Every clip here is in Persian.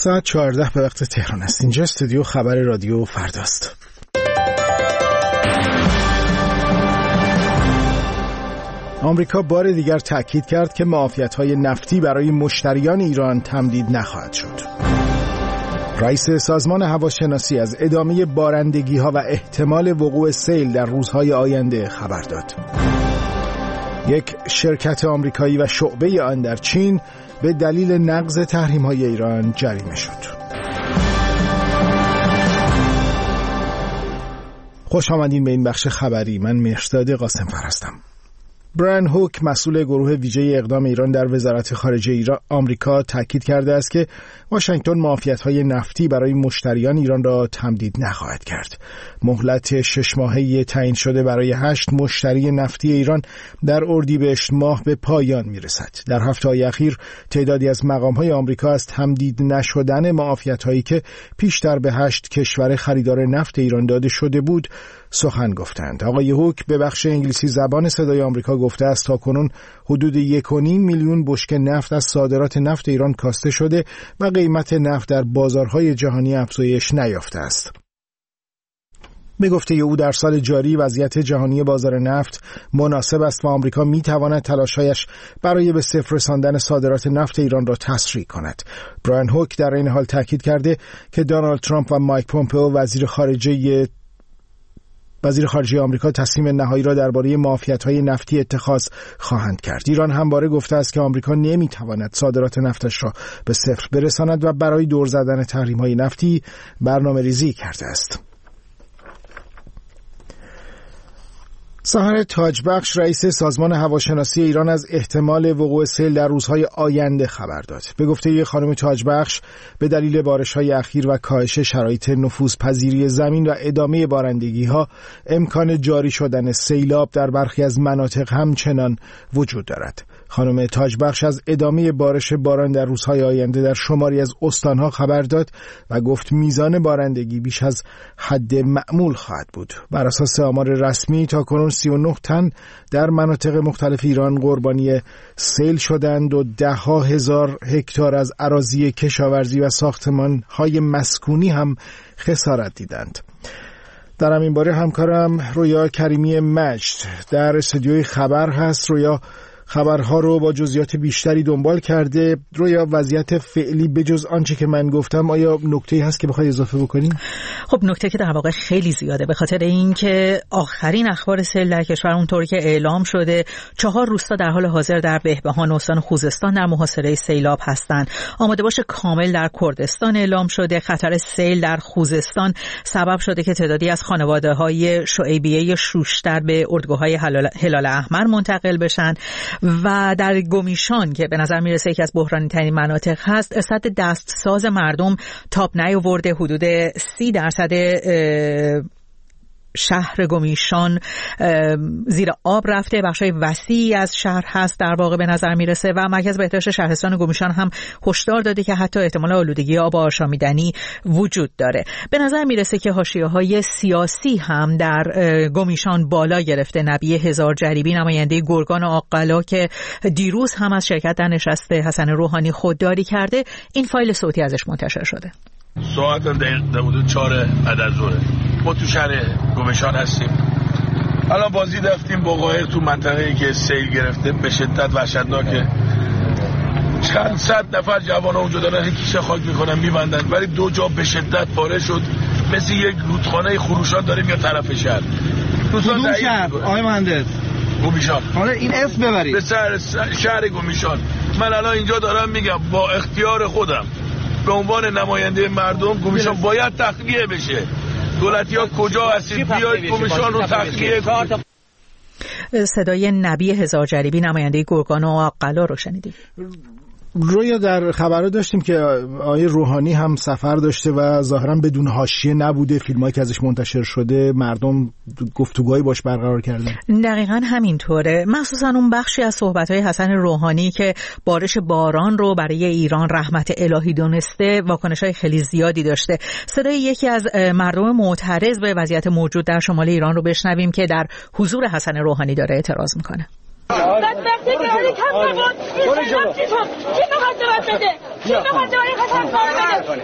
ساعت 14 به وقت تهران است. اینجا استودیو خبر رادیو فرداست. آمریکا بار دیگر تأکید کرد که معافیت‌های نفتی برای مشتریان ایران تمدید نخواهد شد. رئیس سازمان هواشناسی از ادامه بارندگی‌ها و احتمال وقوع سیل در روزهای آینده خبر داد. یک شرکت آمریکایی و شعبه آن در چین به دلیل نقض تحریم‌های ایران جریمه شد. خوش آمدین به این بخش خبری. من مهرداد قاسم‌فر هستم. برایان هوک، مسئول گروه ویژه اقدام ایران در وزارت خارجه آمریکا، تاکید کرده است که واشنگتن معافیت‌های نفتی برای مشتریان ایران را تمدید نخواهد کرد. مهلت 6 ماهه‌ای تعیین شده برای 8 مشتری نفتی ایران در اردیبهشت ماه به پایان می‌رسد. در هفته‌های اخیر تعدادی از مقام‌های آمریکا از تمدید نشدن معافیت‌هایی که پیشتر به 8 کشور خریدار نفت ایران داده شده بود سخن گفتند. آقای هوک به بخش انگلیسی زبان صدای آمریکا گفته است تاکنون حدود 1.5 میلیون بشکه نفت از صادرات نفت ایران کاسته شده و قیمت نفت در بازارهای جهانی افزایش نیافته است. به گفته او در سال جاری وضعیت جهانی بازار نفت مناسب است و آمریکا می‌تواند تلاش‌هایش برای به صفر رساندن صادرات نفت ایران را تسریع کند. برایان هوک در این حال تاکید کرده که دونالد ترامپ و مایک پومپئو وزیر خارجه آمریکا تصمیم نهایی را درباره معافیت‌های نفتی اتخاذ خواهند کرد. ایران همواره گفته است که آمریکا نمی‌تواند صادرات نفتش را به صفر برساند و برای دور زدن تحریم‌های نفتی برنامه‌ریزی کرده است. سحر تاجبخش، رئیس سازمان هواشناسی ایران، از احتمال وقوع سیل در روزهای آینده خبر داد. به گفته خانم تاجبخش به دلیل بارش‌های اخیر و کاهش شرایط نفوذپذیری زمین و ادامه بارندگی‌ها امکان جاری شدن سیلاب در برخی از مناطق همچنان وجود دارد. خانم تاجبخش از ادامه بارش باران در روزهای آینده در شماری از استانها خبر داد و گفت میزان بارندگی بیش از حد معمول خواهد بود. بر اساس آمار رسمی تاکنون 39 تن در مناطق مختلف ایران قربانی سیل شدند و 10,000 هکتار از اراضی کشاورزی و ساختمان‌های مسکونی هم خسارت دیدند. در همین باره همکارم رویا کریمی مجد در استودیوی خبر هست. رویا، خبرها رو با جزئیات بیشتری دنبال کرده. رویا، وضعیت فعلی بجز آنچه که من گفتم آیا نکته‌ای هست که بخوای اضافه بکنیم؟ خب نکته که در واقع خیلی زیاده، به خاطر اینکه آخرین اخبار سیل در کشور اونطوری که اعلام شده 4 روستا در حال حاضر در بهبهان استان خوزستان در محاصره سیلاب هستند. آماده باش کامل در کردستان اعلام شده. خطر سیل در خوزستان سبب شده که تعدادی از خانواده‌های شعیبیه شوشتر به اردوگاه‌های هلال احمر منتقل بشن و در گمیشان که به نظر میرسه یکی از بحرانی ترین مناطق هست، سطح دستساز مردم تاب نیاورده. حدود 30% شهر گمیشان زیر آب رفته. بخشای وسیعی از شهر هست در واقع به نظر میرسه و مرکز بهداشت شهرستان گمیشان هم هشدار داده که حتی احتمال آلودگی آب آشامیدنی وجود داره. به نظر میرسه که حاشیه‌های سیاسی هم در گمیشان بالا گرفته. نبی هزار جریبی، نماینده گرگان و عاقلا که دیروز هم از شرکت در نشست حسن روحانی خودداری کرده، این فایل صوتی ازش منتشر شده. ساعت دقیقه 4 بعد از ظهر ما تو شهر گمیشان هستیم. الان بازی رفتیم با قاهر تو منطقه‌ای که سیل گرفته به شدت وحشتناکه. چند صد نفر جوان اونجا دارن کیسه خاک میکنن میبندن، ولی 2 جا به شدت پاره شد، مثل یک رودخانه خروشان داریم یا طرف شهر. کدوم شهر آقای مهندس؟ گمیشان. حالا این اسم ببرید. به شهر گمیشان. من الان اینجا دارم میگم با اختیار خودم به عنوان نماینده مردم گمیشان باید تخلیه بشه. دولتی‌ها کجا هستید؟ بیایید گمیشان رو تخلیه کنید. صدای نبی هزار جریبی، نماینده گرگان و عاقلا رو شنیدیم. رویا، در خبرها داشتیم که آقای روحانی هم سفر داشته و ظاهرا بدون حاشیه نبوده. فیلمایی که ازش منتشر شده مردم گفتگوهایی باش برقرار کردن. دقیقاً همینطوره، مخصوصا اون بخشی از صحبت‌های حسن روحانی که بارش باران رو برای ایران رحمت الهی دونسته واکنش‌های خیلی زیادی داشته. صدای یکی از مردم معترض به وضعیت موجود در شمال ایران رو بشنویم که در حضور حسن روحانی داره اعتراض میکنه. بدبختی که هایی کم نبود این سیلاب چی میخواد جواب بده؟ چی میخواد جواب خسن کار بده؟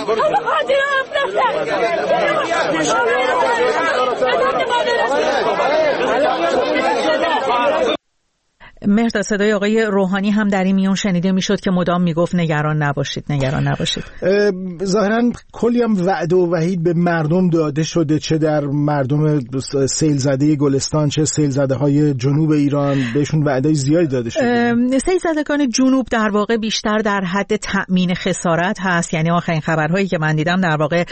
مهرداد، صدای آقای روحانی هم در این میون شنیده میشد که مدام میگفت نگران نباشید. ظاهرا کلی هم وعده و وعید به مردم داده شده، چه در مردم سیل زده گلستان چه سیل زده های جنوب ایران، بهشون وعده زیادی داده شده. سیل زدگان جنوب در واقع بیشتر در حد تأمین خسارت هست. یعنی آخرین خبرهایی که من دیدم در واقع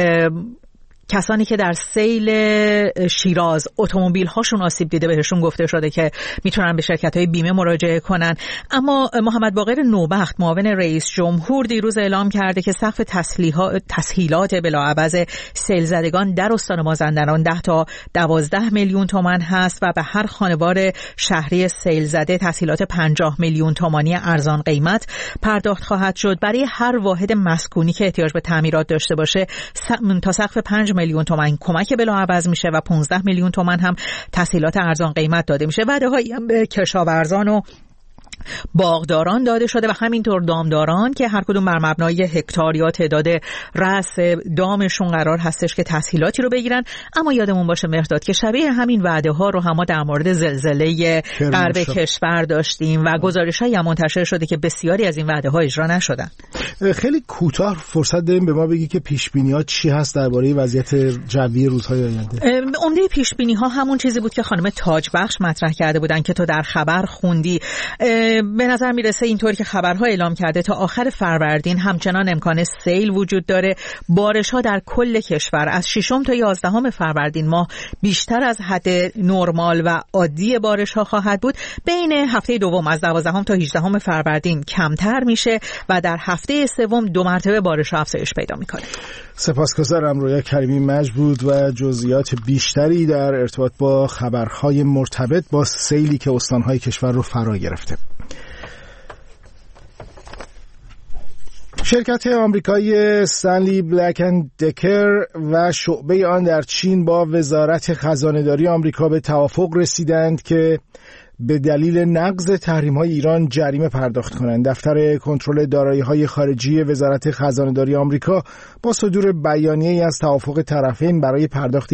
کسانی که در سیل شیراز اتومبیل هاشون آسیب دیده بهشون گفته شده که میتونن به شرکت‌های بیمه مراجعه کنن. اما محمد باقر نوبخت معاون رئیس جمهور دیروز اعلام کرده که سقف تسهیلات بلاعوض سیل زدگان در استان مازندران 10 تا 12 میلیون تومان هست و به هر خانوار شهری سیل زده تسهیلات 50 میلیون تومانی ارزان قیمت پرداخت خواهد شد. برای هر واحد مسکونی که احتیاج به تعمیرات داشته باشه تا سقف 5 میلیون تومان کمک بلاعوض میشه و 15 میلیون تومان هم تسهیلات ارزان قیمت داده میشه. وعده‌هایی هم به کشاورزان و باغداران داده شده و همینطور دامداران که هر کدوم بر مبنای هکتار یا تعداد رأس دامشون قرار هستش که تسهیلاتی رو بگیرن. اما یادمون باشه مهرداد که شبیه همین وعده ها رو هم ما در مورد زلزله غرب کشور داشتیم و گزارش‌هایی هم منتشر شده که بسیاری از این وعده ها اجرا نشدن. خیلی کوتاه فرصت داریم به ما بگی که پیش‌بینی‌ها چی هست درباره وضعیت جوی روزهای آینده؟ عمده پیش‌بینی‌ها همون چیزی بود که خانم تاجبخش مطرح کرده بودن که تو در خبر خوندی. به نظر میرسه اینطور که خبرها اعلام کرده تا آخر فروردین همچنان امکان سیل وجود داره. بارش‌ها در کل کشور از 6 تا 11 فروردین ماه بیشتر از حد نرمال و عادی بارش‌ها خواهد بود. بین هفته دوم از 12 تا 18 فروردین کمتر میشه و در هفته سوم 2 مرتبه بارش‌ها افزایش پیدا میکنه. سپاسگزارم. رویا کریمی مجبود و جزئیات بیشتری در ارتباط با خبرهای مرتبط با سیلی که استان‌های کشور رو فرا گرفته. شرکت آمریکایی استنلی بلک اند دکر و شعبه آن در چین با وزارت خزانه‌داری آمریکا به توافق رسیدند که به دلیل نقض تحریم‌های ایران جریمه پرداخت کنند. دفتر کنترل دارایی‌های خارجی وزارت خزانه‌داری آمریکا با صدور بیانیه‌ای از توافق طرفین برای پرداخت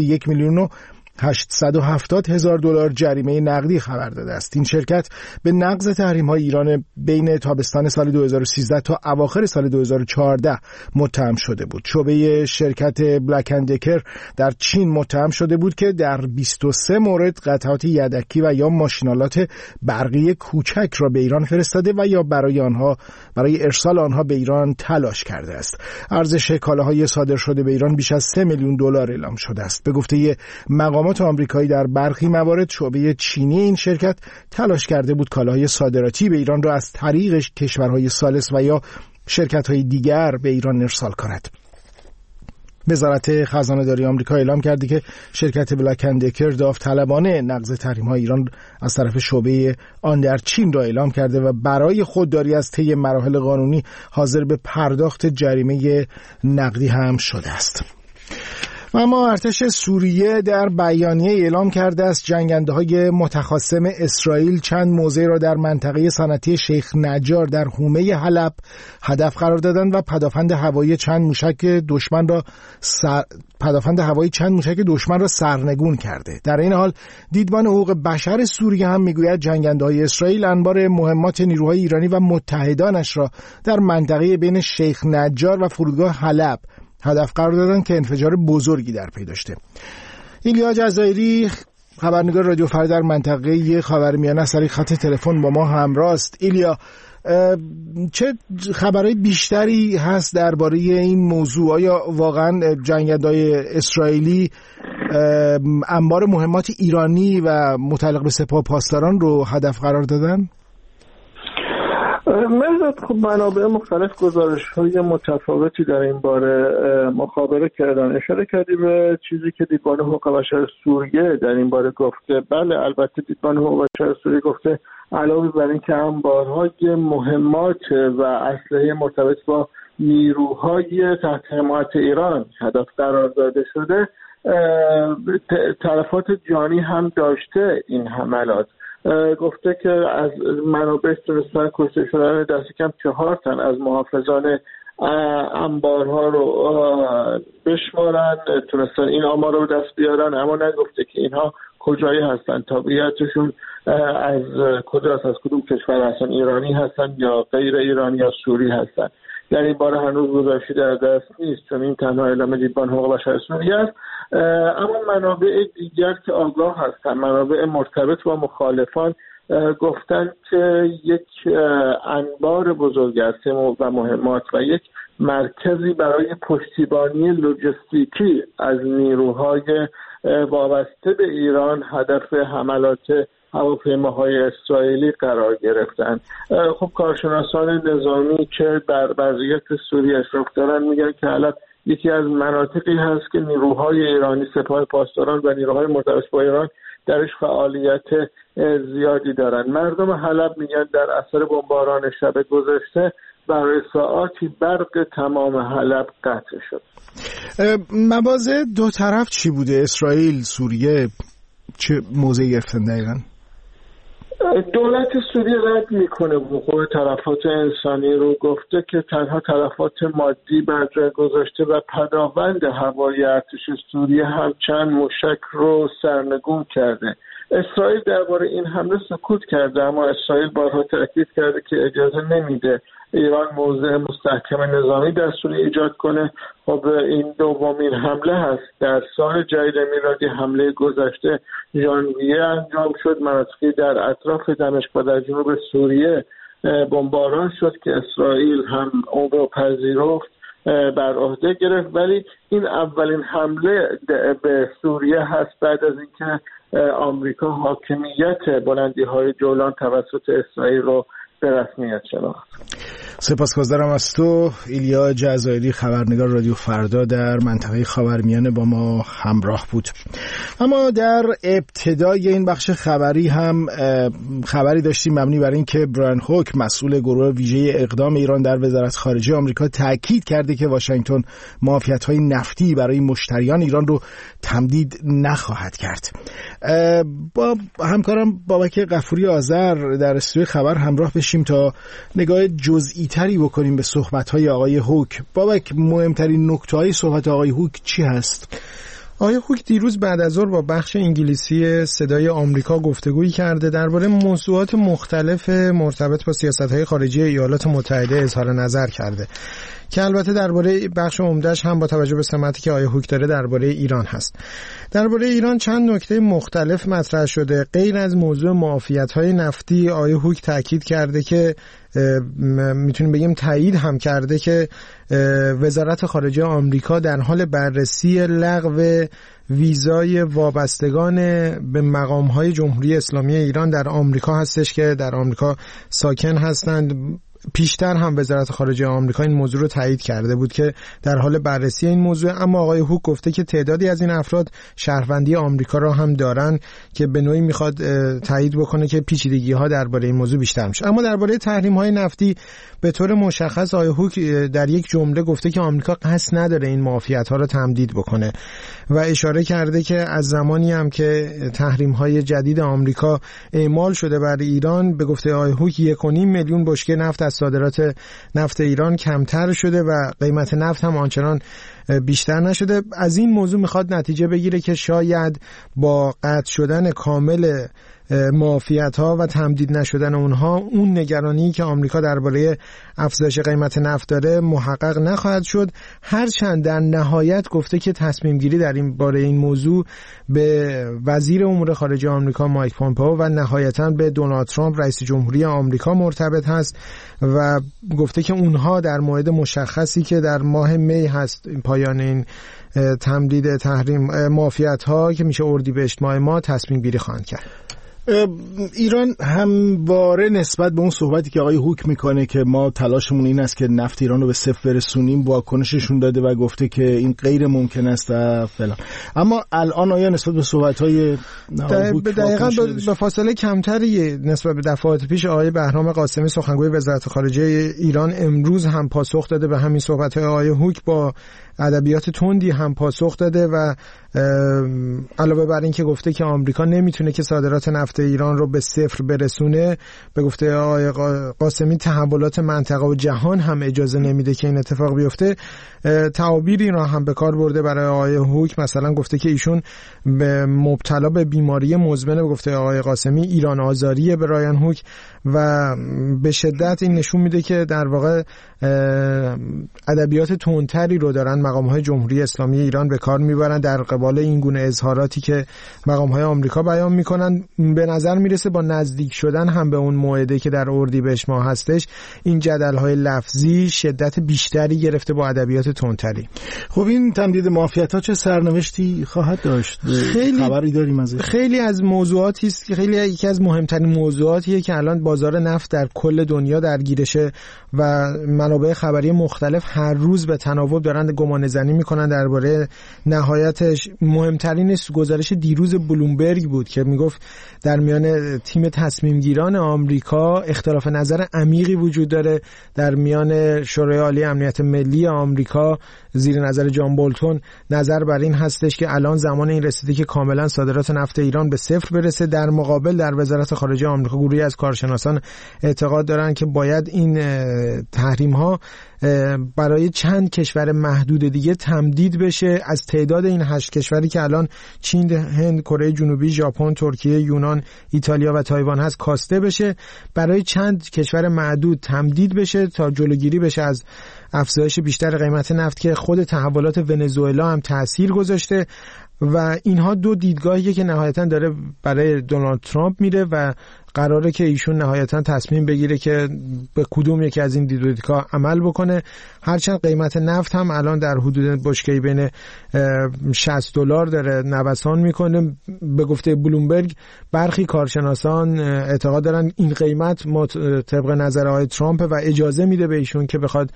1,870,000 دلار جریمه نقدی خبر داده است. این شرکت به نقض تحریم‌های ایران بین تابستان سال 2013 تا اواخر سال 2014 متهم شده بود. شعبه شرکت بلک اند دکر در چین متهم شده بود که در 23 مورد قطعات یدکی و یا ماشینالات برقی کوچک را به ایران فرستاده و یا برای ارسال آنها به ایران تلاش کرده است. ارزش کالاهای صادر شده به ایران بیش از 3 میلیون دلار اعلام شده است. به گفته مقامات آمریکایی در برخی موارد شعبه چینی این شرکت تلاش کرده بود کالاهای صادراتی به ایران را از طریق کشورهای ثالث و یا شرکت‌های دیگر به ایران ارسال کند. وزارت خزانه‌داری آمریکا اعلام کرده که شرکت بلک اند دکر داوطلبانه نقض تحریم‌های ایران از طرف شعبه آن در چین را اعلام کرده و برای خودداری از طی مراحل قانونی حاضر به پرداخت جریمه نقدی هم شده است. اما ارتش سوریه در بیانیه اعلام کرده است جنگنده‌های متخاصم اسرائیل چند موضع را در منطقه صنعتی شیخ نجار در حومه حلب هدف قرار دادند و پدافند هوایی چند موشک دشمن را سرنگون کرده. در این حال دیدبان حقوق بشر سوریه هم میگوید جنگنده‌های اسرائیل انبار مهمات نیروهای ایرانی و متحدانش را در منطقه بین شیخ نجار و فرودگاه حلب هدف قرار دادن که انفجار بزرگی در پی داشته. ایلیا جزایری خبرنگار رادیو فردا در منطقه خاورمیانه از طریق خط تلفن با ما همراه است. ایلیا، چه خبرهای بیشتری هست درباره این موضوع؟ آیا واقعا جنگنده‌های اسرائیلی انبار مهمات ایرانی و متعلق به سپاه پاسداران رو هدف قرار دادن؟ مهرداد، خب منابع مختلف گزارش‌های متفاوتی در این باره مخابره کردن. اشاره کردی به چیزی که دیدبان حقوق بشر سوریه در این باره گفته. بله، البته دیدبان حقوق بشر سوریه گفته علاوه بر این که انبارهای مهمات و اسلحه مرتبط با نیروهای تحت حمایت ایران هدف قرار داده شده، تلفات جانی هم داشته این حملات. گفته که از منابع تونستن کشته شدن دست کم 4 تن از محافظان انبارها رو بشمارن، تونستن این آمار رو به دست بیارن، اما نگفته که اینها کجایی هستن، تابعیتشون از کجاست، از کدوم کشور هستن، ایرانی هستن یا غیر ایرانی یا سوری هستن. در این باره هنوز گزارشی در دست نیست، چون این تنها اعلام دیدبان حقوق بشر سوریه است. اما منابع دیگر که آگاه هستن، منابع مرتبط با مخالفان، گفتن که یک انبار بزرگ است و مهمات و یک مرکزی برای پشتیبانی لوجستیکی از نیروهای وابسته به ایران هدف حملات هواپیماهای اسرائیلی قرار گرفتن. خب کارشناسان نظامی که بر وضعیت سوریه اشراف دارن میگن که حالا یکی از مناطقی هست که نیروهای ایرانی، سپاه پاسداران و نیروهای مرتبط با ایران درش فعالیت زیادی دارن. مردم حلب میگن در اثر بمباران شب گذشته برای ساعاتی برق تمام حلب قطع شد. مواضع دو طرف چی بوده؟ اسرائیل، سوریه چه موضعی گرفتن دقیقاً؟ دولت سوریه رد میکنه وقوع تلفات انسانی رو، گفته که تنها تلفات مادی بر جای گذاشته و پداوند هوایی ارتش سوریه هم چند موشک رو سرنگون کرده. اسرائیل درباره این حمله سکوت کرده، اما اسرائیل بارها تاکید کرده که اجازه نمیده ایران موضع مستحکم نظامی در سوریه ایجاد کنه. خب این دومین حمله هست در سال جدید میلادی. حمله گذشته ژانویه انجام شد، مناطقی در اطراف دمشق و در جنوب سوریه بمباران شد که اسرائیل هم اون رو پذیرفت، بر عهده گرفت، ولی این اولین حمله به سوریه هست بعد از اینکه آمریکا حاکمیت بلندی‌های جولان توسط اسرائیل رو به رسمیت شناخت. سپاسگزارم از تو. ایلیا جزایری، خبرنگار رادیو فردا در منطقه خاورمیانه با ما همراه بود. اما در ابتدای این بخش خبری هم خبری داشتیم مبنی بر این که برایان هوک، مسئول گروه ویژه اقدام ایران در وزارت خارجه آمریکا، تاکید کرده که واشنگتن معافیت‌های نفتی برای مشتریان ایران رو تمدید نخواهد کرد. با همکارم بابک غفوری آذر در استودیو خبر همراه بشیم تا نگاه جزئی تری بکنیم به صحبت‌های آقای هوک. بابک، مهمترین نکته‌های صحبت آقای هوک چی هست؟ آقای هوک دیروز بعد از ظهر با بخش انگلیسی صدای آمریکا گفتگویی کرده، درباره موضوعات مختلف مرتبط با سیاست‌های خارجی ایالات متحده اظهار نظر کرده که البته درباره بخش عمده‌اش هم با توجه به سمتی که آقای هوک داره درباره ایران هست. درباره ایران چند نکته مختلف مطرح شده. غیر از موضوع معافیت‌های نفتی، آقای هوک تاکید کرده که میتونیم بگیم تایید هم کرده که وزارت خارجه آمریکا در حال بررسی لغو ویزای وابستگان به مقام‌های جمهوری اسلامی ایران در آمریکا هستش که در آمریکا ساکن هستند. پیشتر هم وزارت خارجه آمریکا این موضوع رو تایید کرده بود که در حال بررسی این موضوع، اما آقای هوک گفته که تعدادی از این افراد شهروندی آمریکا را هم دارن که به نوعی میخواد تایید بکنه که پیچیدگی‌ها درباره این موضوع بیشتر میشه. اما درباره تحریم‌های نفتی به طور مشخص آقای هوک در یک جمله گفته که آمریکا قصد نداره این معافیت‌ها را تمدید بکنه و اشاره کرده که از زمانی هم که تحریم‌های جدید آمریکا اعمال شده بر ایران، به گفته آقای هوک 1.5 میلیون بشکه نفت از صادرات نفت ایران کمتر شده و قیمت نفت هم آنچنان بیشتر نشده. از این موضوع میخواد نتیجه بگیره که شاید با قطع شدن کامل معافیت‌ها و تمدید نشدن اونها، اون نگرانی که آمریکا درباره افزایش قیمت نفت داره محقق نخواهد شد، هرچند در نهایت گفته که تصمیم گیری در این باره این موضوع به وزیر امور خارجه آمریکا مایک پومپئو و نهایتاً به دونالد ترامپ رئیس جمهوری آمریکا مرتبط هست و گفته که اونها در موعد مشخصی که در ماه می هست پایان این تمدید تحریم معافیت‌ها که میشه اردیبهشت ماه ما تصمیم گیری خواهند کرد. ایران همواره نسبت به اون صحبتی که آقای هوک میکنه که ما تلاشمون این است که نفت ایران رو به صفر برسونیم واکنششون داده و گفته که این غیر ممکن است و فلان. اما الان آیا نسبت به صحبت‌های دقیقاً به فاصله کمتری نسبت به دفعات پیش آقای بهرام قاسمی سخنگوی وزارت خارجه ایران امروز هم پاسخ داده به همین صحبت‌های آقای هوک، با ادبیات تندی هم پاسخ داده و علاوه بر این که گفته که آمریکا نمیتونه که صادرات نفت ایران رو به صفر برسونه، به گفته آقای قاسمی تحولات منطقه و جهان هم اجازه نمیده که این اتفاق بیفته. تعابیری را هم به کار برده برای آقای هوک، مثلا گفته که ایشون به مبتلا به بیماری مزمن، به گفته آقای قاسمی، ایران آزاریه به رایان هوک، و به شدت این نشون میده که در واقع ادبیات تندتری رو دارن مقام‌های جمهوری اسلامی ایران به کار میبرن در قبال این گونه اظهاراتی که مقام‌های آمریکا بیان میکنن. به نظر میرسه با نزدیک شدن هم به اون موعده که در اردیبهشت ماه هستش، این جدل‌های لفظی شدت بیشتری گرفته با ادبیات تندتری. خب این تمدید معافیت‌ها چه سرنوشتی خواهد داشت؟ خبری داریم ازش؟ خیلی از موضوعاتی است که یکی از مهمترین موضوعاتیه که الان بازار نفت در کل دنیا درگیرشه و منابع خبری مختلف هر روز به تناوب دارن گمانه‌زنی میکنن درباره نهایتش. مهمترین گزارش دیروز بلومبرگ بود که میگفت در میان تیم تصمیم گیران آمریکا اختلاف نظر عمیقی وجود داره. در میان شورای عالی امنیت ملی آمریکا زیر نظر جان بولتون نظر بر این هستش که الان زمان این رسیده که کاملا صادرات نفت ایران به صفر برسه. در مقابل در وزارت خارجه آمریکا گروهی از کارشناسان اعتقاد دارن که باید این تحریم ها برای چند کشور محدود دیگه تمدید بشه، از تعداد این 8 کشوری که الان چین، هند، کره جنوبی، ژاپن، ترکیه، یونان، ایتالیا و تایوان هست کاسته بشه، برای چند کشور معدود تمدید بشه تا جلوگیری بشه از افزایش بیشتر قیمت نفت که خود تحولات ونزوئلا هم تأثیر گذاشته. و اینها دو دیدگاهیه که نهایتاً داره برای دونالد ترامپ میره و قراره که ایشون نهایتاً تصمیم بگیره که به کدوم یکی از این دیدگاه عمل بکنه. هرچند قیمت نفت هم الان در حدود بشکه‌ای بین $60 داره نوسان میکنه. به گفته بلومبرگ برخی کارشناسان اعتقاد دارن این قیمت طبق نظر آقای ترامپ و اجازه میده به ایشون که بخواد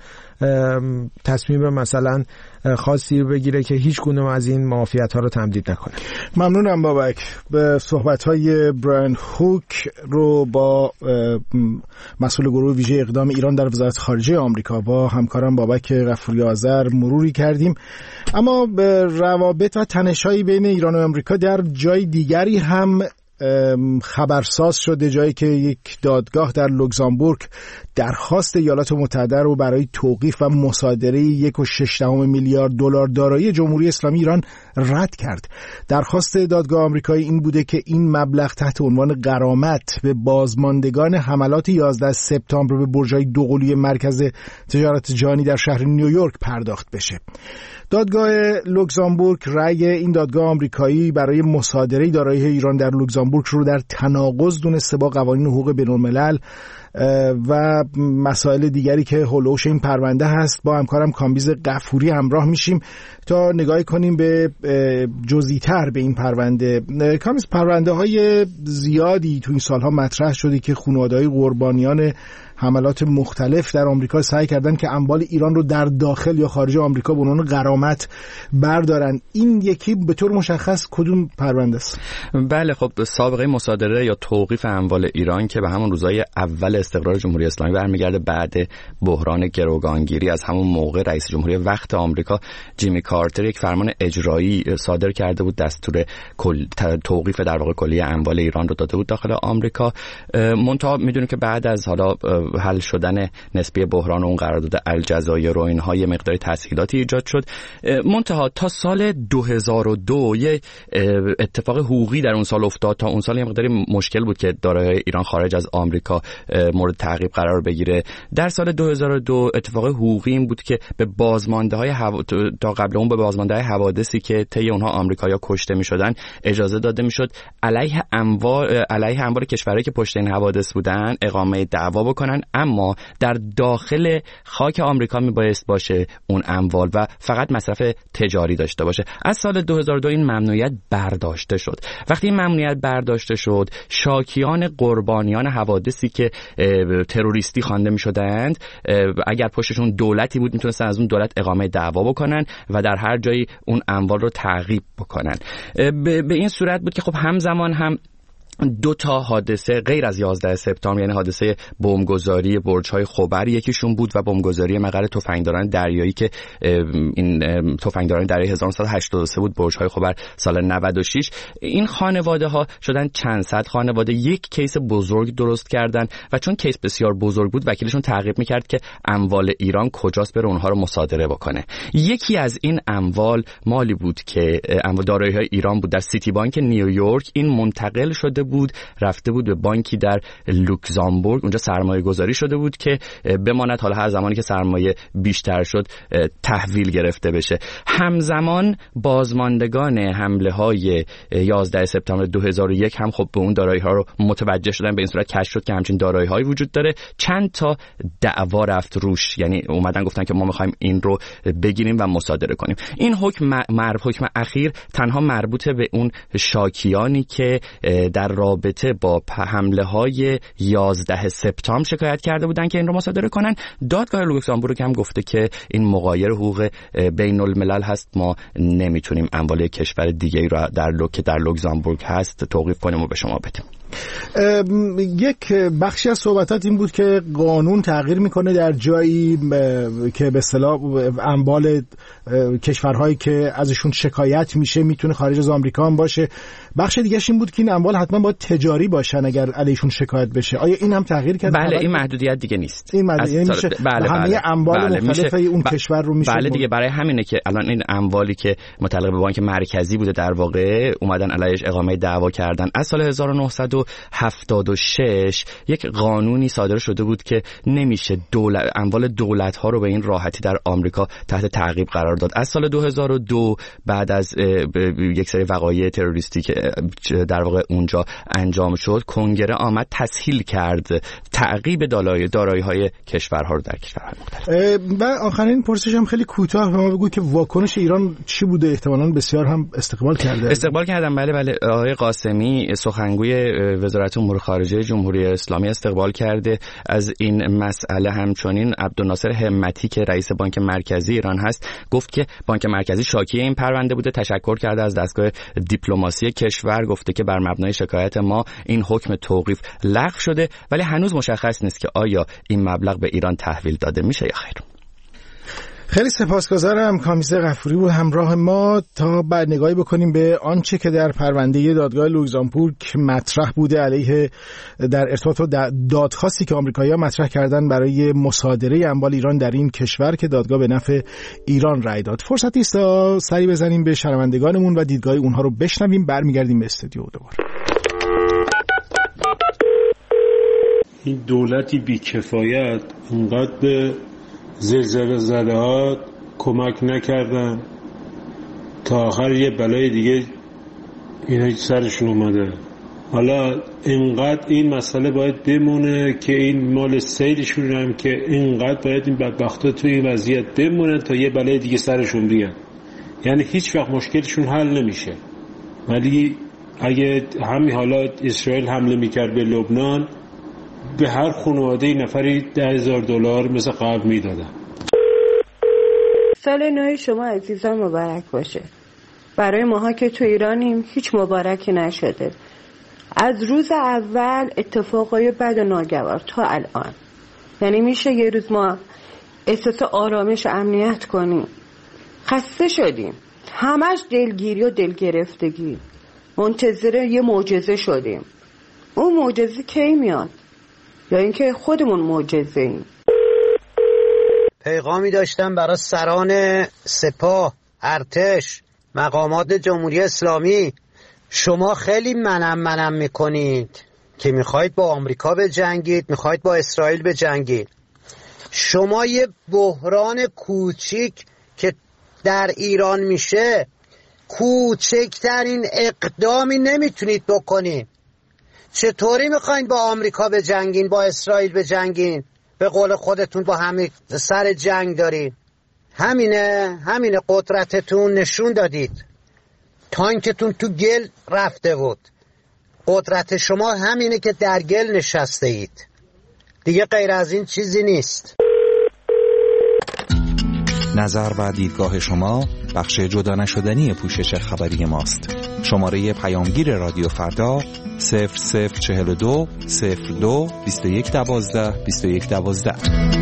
تصمیم مثلا خاصی بگیره که هیچ کدوم از این معافیت‌ها رو تمدید نکنه. ممنونم بابک. به صحبت‌های برایان هوک رو با مسئول گروه ویژه اقدام ایران در وزارت خارجه آمریکا با همکارم بابک غفوری آذر مروری کردیم. اما به روابط و تنش‌های بین ایران و آمریکا در جای دیگری هم خبرساز شده، جایی که یک دادگاه در لوکزامبورگ درخواست ایالات متحده رو برای توقیف و مصادره 1.6 میلیارد دلار دارایی جمهوری اسلامی ایران رد کرد. درخواست دادگاه آمریکایی این بوده که این مبلغ تحت عنوان غرامت به بازماندگان حملات 11 سپتامبر به برج‌های دوقلوی مرکز تجارت جهانی در شهر نیویورک پرداخت بشه. دادگاه لوکزامبورگ رأی این دادگاه آمریکایی برای مصادره دارایی ایران در لوکزامبورگ رو در تناقض دونسته با قوانین حقوق بین‌الملل و مسائل دیگری که هولوش این پرونده هست. با همکارم کامبیز غفوری همراه میشیم تا نگاه کنیم به جزئی‌تر به این پرونده. کامبیز، پرونده های زیادی تو این سالها مطرح شده که خانواده‌های قربانیان حملات مختلف در آمریکا سعی کردن که اموال ایران رو در داخل یا خارج آمریکا به عنوان غرامت بردارن. این یکی به طور مشخص کدوم پرونده است؟ بله، خب سابقه مصادره یا توقیف اموال ایران که به همون روزهای اول استقرار جمهوری اسلامی برمیگرده، بعد بحران گروگانگیری. از همون موقع رئیس جمهوری وقت آمریکا جیمی کارتر یک فرمان اجرایی صادر کرده بود، دستور توقیف در واقع کلی اموال ایران رو داده بود داخل آمریکا. منتها میدونیم که بعد از حالا حل شدن نسبی بحران و اون قرارداد الجزایر و اینها یه مقدار تسهیلاتی ایجاد شد. منتها تا سال 2002 یه اتفاق حقوقی در اون سال افتاد. تا اون سال یه مقداری مشکل بود که دارایی ایران خارج از آمریکا مورد تعقیب قرار بگیره. در سال 2002 اتفاق حقوقی این بود که به بازمانده‌های تا قبل اون به بازمانده‌های حوادثی که طی اونها آمریکایی‌ها کشته می‌شدن اجازه داده می‌شد علیه اموال کشورهایی که پشت این حوادث بودن اقامه دعوا بکنن، اما در داخل خاک آمریکا میبایست باشه اون اموال و فقط مصرف تجاری داشته باشه. از سال 2002 این ممنوعیت برداشته شد. وقتی این ممنوعیت برداشته شد، شاکیان قربانیان حوادثی که تروریستی خوانده میشدند، اگر پشتشون دولتی بود میتونستن از اون دولت اقامه دعوا بکنن و در هر جایی اون اموال رو تعقیب بکنن. به این صورت بود که خب همزمان هم دو تا حادثه غیر از 11 سپتامبر، یعنی حادثه بمبگذاری برج‌های خبر یکیشون بود و بمبگذاری مقر تفنگداران دریایی که این تفنگداران دریایی 1983 بود، برج‌های خبر سال 96. این خانواده ها شدن چند صد خانواده، یک کیس بزرگ درست کردن و چون کیس بسیار بزرگ بود وکیلشون تعقیب می‌کرد که اموال ایران کجاست بره اونها رو مصادره بکنه. یکی از این اموال مالی بود که اموال دارایی‌های ایران بود در سیتی بانک نیویورک. این منتقل شده بود، رفته بود به بانکی در لوکزامبورگ، اونجا سرمایه گذاری شده بود که بماند، حالا هر زمانی که سرمایه بیشتر شد تحویل گرفته بشه. همزمان بازماندگان حمله های 11 سپتامبر 2001 هم خب به اون دارایی ها رو متوجه شدن، به این صورت کشف شد که همچین دارایی هایی وجود داره. چند تا دعوا رفت روش، یعنی اومدن گفتن که ما میخوایم این رو بگیریم و مصادره کنیم. این حکم اخیر تنها مربوط به اون شاکیانی که در رابطه با حمله های 11 سپتامبر شکایت کرده بودن که این رو مصادره کنن. دادگاه لوکزامبورگ هم گفته که این مغایر حقوق بین الملل هست، ما نمیتونیم اموال کشور دیگه‌ای رو در لوکزامبورگ هست توقیف کنیم و به شما بدیم. یک بخشی از صحبتات این بود که قانون تغییر میکنه در جایی که به اصطلاح اموال کشورهایی که ازشون شکایت میشه میتونه خارج از آمریکا هم باشه. بخش دیگه‌ش این بود که این اموال حتما باید تجاری باشن اگر علیشون شکایت بشه. آیا این هم تغییر کرده؟ بله، این محدودیت دیگه نیست. این محدودیت میشه همه اموال مختلف اون کشور رو میشه. بله دیگه، برای همینه که الان این اموالی که متعلق به بانک مرکزی بوده در واقع اومدن علیش اقامه دعوا کردن. از سال 1976 یک قانونی صادر شده بود که نمیشه اموال دولت ها رو به این راحتی در آمریکا تحت تعقیب قرار داد. از سال 2002 بعد از یک سری وقایع تروریستی که در واقع اونجا انجام شد، کنگره آمد تسهیل کرد تعقیب دارایی‌های کشورها رو در کشورهای مختلف. و آخرین پرسشم خیلی کوتاه به ما بگو که واکنش ایران چی بوده؟ احتمالاً بسیار هم استقبال کردن. بله آقای قاسمی سخنگوی وزارت امور خارجه جمهوری اسلامی استقبال کرده از این مسئله. همچنین عبدالناصر همتی که رئیس بانک مرکزی ایران هست گفت که بانک مرکزی شاکی این پرونده بوده، تشکر کرده از دستگاه دیپلماسی کشور، گفته که بر مبنای شکایت ما این حکم توقیف لغو شده، ولی هنوز مشخص نیست که آیا این مبلغ به ایران تحویل داده میشه یا خیر. خیلی سپاسگزارم. کامیز غفوری بود همراه ما تا بعد نگاهی بکنیم به آنچه که در پرونده دادگاه لوکزامبورگ مطرح بوده علیه در ارتباط با دادخواستی که آمریکایی‌ها مطرح کردن برای مصادره اموال ایران در این کشور که دادگاه به نفع ایران رأی داد. فرصتی است تا سری بزنیم به شنوندگانمون و دیدگاه اونها رو بشنویم. برمیگردیم به استودیو دوباره. این دولتی بی‌کفایت انقدر به زلزله زده ها کمک نکردن تا آخر یه بلای دیگه اینا سرشون اومده. حالا اینقدر این مسئله باید بمونه که این مال سیلشون هم که اینقدر باید این بدبختا توی این وضعیت بمونه تا یه بلای دیگه سرشون بیاد. یعنی هیچ وقت مشکلشون حل نمیشه. ولی اگه همین حالا اسرائیل حمله میکرد به لبنان، به هر خانواده نفری $10,000 مثل قبل میدادن. سال نو شما عزیزان مبارک باشه. برای ماها که تو ایرانیم هیچ مبارکی نشده. از روز اول اتفاقای بد و ناگوار تا الان، یعنی میشه یه روز ما احساس آرامش و امنیت کنیم. خسته شدیم، همش دلگیری و دلگرفتگی، منتظر یه معجزه شدیم. اون معجزه کی میاد؟ یا اینکه خودمون معجزه ایم؟ پیغامی داشتم برای سران سپاه، ارتش، مقامات جمهوری اسلامی. شما خیلی منم میکنید که میخواید با آمریکا بجنگید، میخواید با اسرائیل بجنگید. شما یه بحران کوچیک که در ایران میشه، کوچکترین اقدامی نمیتونید بکنید. چطوری میخواین با آمریکا بجنگین، با اسرائیل بجنگین؟ به قول خودتون با همین سر جنگ دارین. همینه قدرتتون نشون دادید. تانکتون تو گل رفته بود. قدرت شما همینه که در گل نشسته اید. دیگه غیر از این چیزی نیست. نظر و دیدگاه شما بخش جدا نشدنی پوشش خبری ماست. شماره پیامگیر رادیو فردا 0042 02 2112 2112.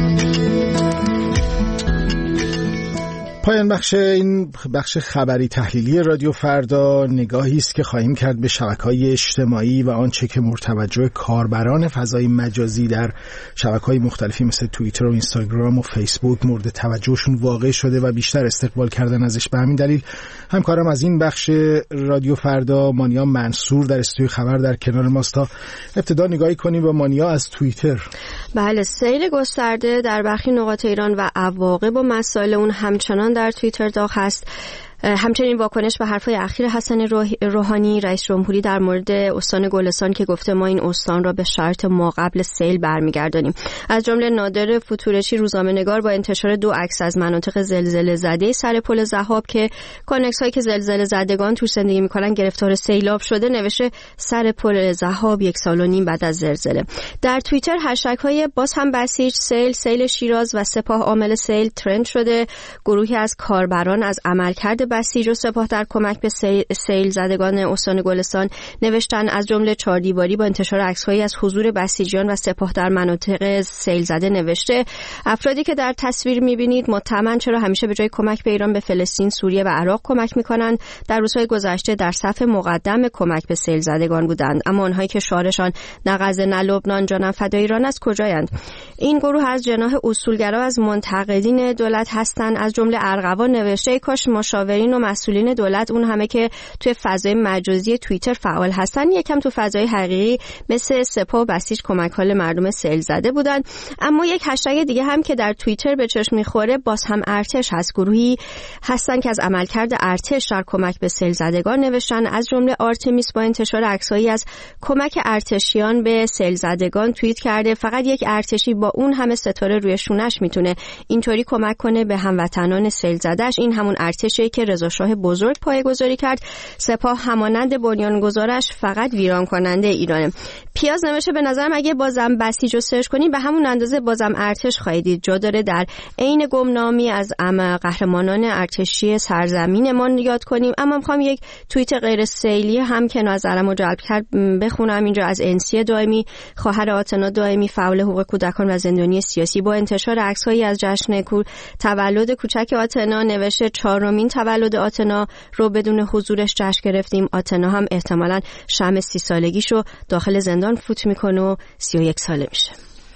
پایان بخش این بخش خبری تحلیلی رادیو فردا نگاهی است که خواهیم کرد به شبکه‌های اجتماعی و آنچه که مرتبط کاربران فضای مجازی در شبکه‌های مختلفی مثل توییتر و اینستاگرام و فیسبوک مورد توجهشون واقع شده و بیشتر استقبال کردن ازش. به همین دلیل همکارم از این بخش رادیو فردا مانیا منصور در استودیو خبر در کنار ماست تا ابتدا نگاهی کنیم با مانیا از توییتر. بله، سیل گسترده در برخی نقاط ایران و عواقب و مسائل اون همچنان در توییتر داغ هست. همچنین واکنش به حرفای اخیر حسن روحانی رئیس جمهوری در مورد استان گلستان که گفته ما این استان را به شرط ما قبل سیل برمیگردانیم. از جمله نادر فتورشی روزنامه‌نگار با انتشار 2 عکس از مناطق زلزله زده سر پل ضحاب که کانکس هایی که زلزله زدگان توش زندگی میکنن گرفتار سیلاب شده نوشته سر پل ضحاب 1.5 سال بعد از زلزله. در توییتر هشتگ های باز هم بسیج سیل شیراز و سپاه عامل سیل ترند شده. گروهی از کاربران از عملکرد بسیج و سپاه در کمک به سیل زدگان استان گلستان نوشتن. از جمله چاردیواری با انتشار عکس‌هایی از حضور بسیجیان و سپاه در مناطق سیل زده نوشته افرادی که در تصویر می‌بینید مطمئن چرا همیشه به جای کمک به ایران به فلسطین، سوریه و عراق کمک می‌کنند. در روزهای گذشته در صف مقدم کمک به سیل زدگان بودند، اما آنهایی که شعارشان نه غزه نه لبنان جانم فدای ایران است کجایند؟ این گروه از جناح اصولگرا از منتقدین دولت هستند. از جمله ارغوان نوشته کاش مشاورین و مسئولین دولت اون همه که توی فضای مجازی توییتر فعال هستن یکم تو فضای حقیقی مثل سپاه و بسیج کمک حال مردم سیل زده بودن. اما یک هشتگ دیگه هم که در توییتر به چشم میخوره باز هم ارتش هست. گروهی هستن که از عملکرد ارتش در کمک به سیل زدگان نوشتن. از جمله آرتمیس با انتشار عکسایی از کمک ارتشیان به سیل زدگان توییت کرده فقط یک ارتشی با اون همه ستاره روی شونش میتونه اینطوری کمک کنه به هموطنان سیل زدهش. این همون ارتشی که رضا شاه بزرگ پایه‌گذاری کرد. سپاه همانند بنیانگذارش فقط ویران کننده ایرانه. پیاز نوشته به نظرم اگه بازم بسیج رو سرچ کنیم به همون اندازه بازم ارتش خواهید دید. جا داره در عین گمنامی از قهرمانان ارتشی سرزمینمان یاد کنیم. اما میخوام یک توییت غیر سیلی هم که نظرمو جلب کرد بخونم اینجا از انسی دائمی، خواهر آتنا دائمی فعال حقوق کودکان و زندانی سیاسی با انتشار عکس‌هایی از جشن تولد کوچک آتنا نوشته 4مین تولد آتنا رو بدون حضورش جشن گرفتیم. آتنا هم احتمالاً شمع 30 سالگیشو داخل زندان فوت میکنه و 31 ساله میشه.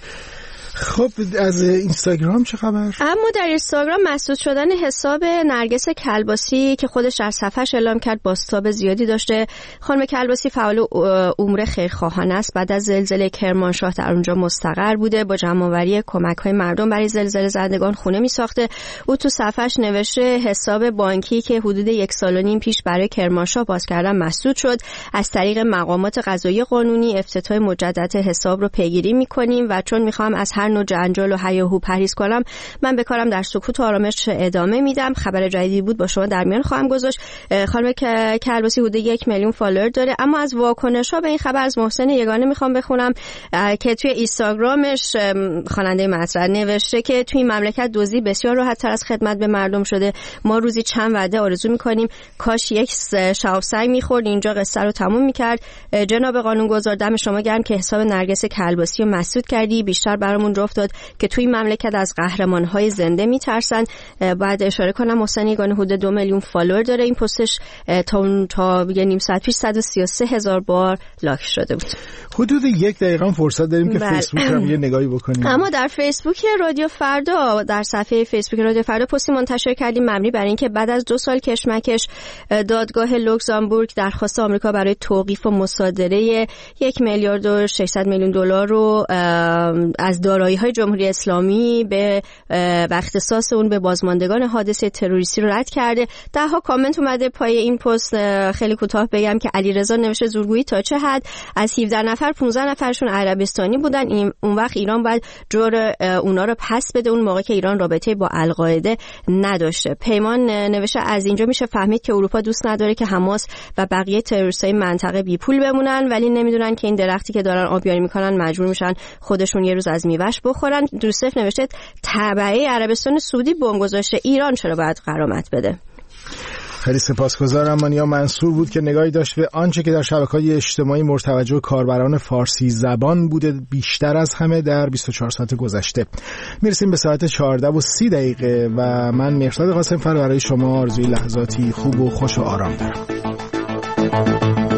خب از اینستاگرام چه خبر؟ اما در اینستاگرام مسدود شدن حساب نرگس کلباسی که خودش در صفحش اعلام کرد بازتاب زیادی داشته. خانم کلباسی فعال امور خیرخواهانه است. بعد از زلزله کرمانشاه در اونجا مستقر بوده. با جمع‌آوری کمک‌های مردم برای زلزله زدگان خونه می‌ساخته. او تو صفحش نوشته حساب بانکی که حدود 1.5 سال پیش برای کرمانشاه باز کردن مسدود شد. از طریق مقامات قضایی قانونی افتتاح مجدد حساب رو پیگیری می‌کنیم و چون می‌خوام از هر نوع جنجال و هیاهو پرهیز کنم من به کارم در سکوت و آرامش ادامه میدم. خبر جدیدی بود با شما در میان خواهم گذاشت. خانم کلباسی حدود 1 میلیون فالوور داره. اما از واکنش‌ها به این خبر از محسن یگانه میخوام بخونم که توی اینستاگرامش خواننده مطلب نوشته که توی این مملکت دزدی بسیار راحت‌تر از خدمت به مردم شده. ما روزی چند وعده آرزو میکنیم کاش یک شهاب سنگ میخورد اینجا قصه رو تموم میکرد. جناب قانونگذار دم شما گرم که حساب نرگس کلباسی رو مسدود کردی. بیشتر برامون افتاد که توی مملکت از قهرمان‌های زنده میترسن. بعد اشاره کنم محسن یگانه حدود 2 میلیون فالوور داره. این پستش تا یه نیم ساعت پیش 133,000 بار لایک شده بود. حدود 1 دقیقه فرصت داریم که فیسبوک رو یه نگاهی بکنیم. اما در فیسبوک رادیو فردا در صفحه فیسبوک رادیو فردا پستی منتشر کردیم مبنی بر اینکه بعد از 2 سال کشمکش دادگاه لوکزامبورگ درخواست آمریکا برای توقیف و مصادره 1 میلیارد و 600 میلیون دلار رو از دارایی‌های جمهوری اسلامی و اختصاص اون به بازماندگان حادثه تروریستی رو رد کرده. ده‌ها کامنت اومده پای این پست. خیلی کوتاه بگم که علیرضا نوشته زورگویی تا چه حد؟ از 17 نفر 15 نفرشون عربستانی بودن. اون وقت ایران باید جور اونا رو پس بده اون موقع که ایران رابطه با القاعده نداشته. پیمان نوشته از اینجا میشه فهمید که اروپا دوست نداره که حماس و بقیه تروریستای منطقه بی پول بمونن ولی نمیدونن که این درختی که دارن آبیاری میکنن مجبور میشن خودشون یه روز از میوه‌اش آتش بخورن. یوسف نوشته تبعه عربستان سعودی بمب گذاشته، ایران چرا باید غرامت بده؟ خیلی سپاسگزارم. مانیا منصور بود که نگاهی داشت به آنچه که در شبکه‌های اجتماعی مورد توجه کاربران فارسی زبان بوده بیشتر از همه در 24 ساعت گذشته. میرسیم به ساعت 14:30 و من مهرداد قاسم‌فر برای شما آرزوی لحظاتی خوب و خوش و آرام دارم.